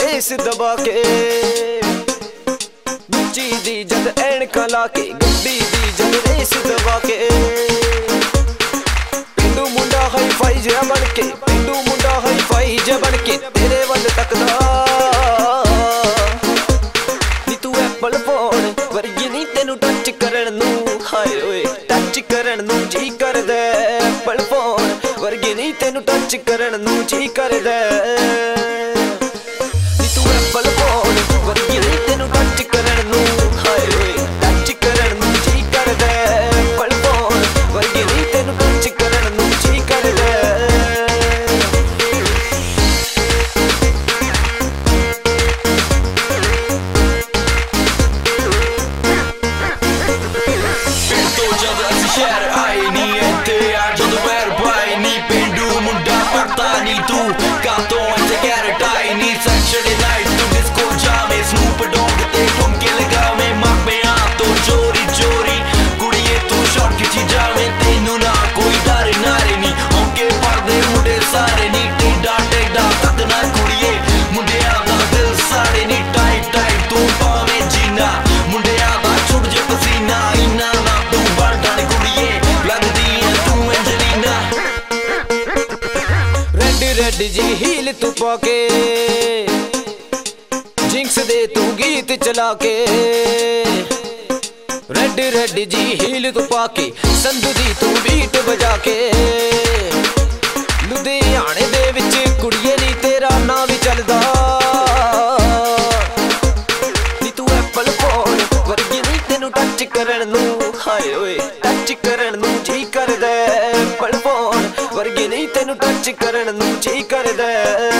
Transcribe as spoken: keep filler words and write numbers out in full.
race दबा के Gucci दी जद ऐनका ला के गड्डी दी जद रेस दबा के पिंडू मुंडा हाई फाई जिहा बन के पिंडू मुंडा हाई फाई जिहा बन के तेरे वल तकदा नी तू एप्पल फोन वर्गी नी तेनू टच करन नू हाय ओए टच करन नू जी करदा एप्पल फोन वर्गी नी तेनू टच करन नू जी करदा नी तू एप्पल फोन वर्गी नी तेनू टच करन नू हाय ओए टच करन नू जी करदा एप्पल फोन वर्गी नी तेनू टच करन नू जी करदा शहर आए नी इत्थे आ जदों पैर पाए नी पेंडू मुंडा पता नी तू कातों इत्थे कैरेट आए नी सैटरडे नाइट तू डिस्को जावे स्नूप डॉग ते ठुमके लगावे मापियां तो चोरी चोरी कुड़िए तू शॉट खिंची जावे तेनू ना कोई डर नारे नी होके पड़दे मुंडे सारे नी टेढ़ा टेढ़ा सदना कुड़िए मुंडियां दा दिल सारे नी टाइट टाइट तू पावे जीना मुंडियां दा छुट जे पसीना इना ना तू बड़न कुड़िए लगदी है तू एंजेलिना रेड रेड जी हील तू पाके जिंक्स दे तू गीत चला के रेड रेड जी हील तू पाके संधू दी तू बीट बजा के लुधियाने दे विच कुड़िए नी तेरा ना भी चलदा नी तू एप्पल फोन वर्गी नी तेनू टच करन नू हाय ओए टच करन नू जी करदा एप्पल फोन वर्गी नी तेनू टच करन नू जी करदा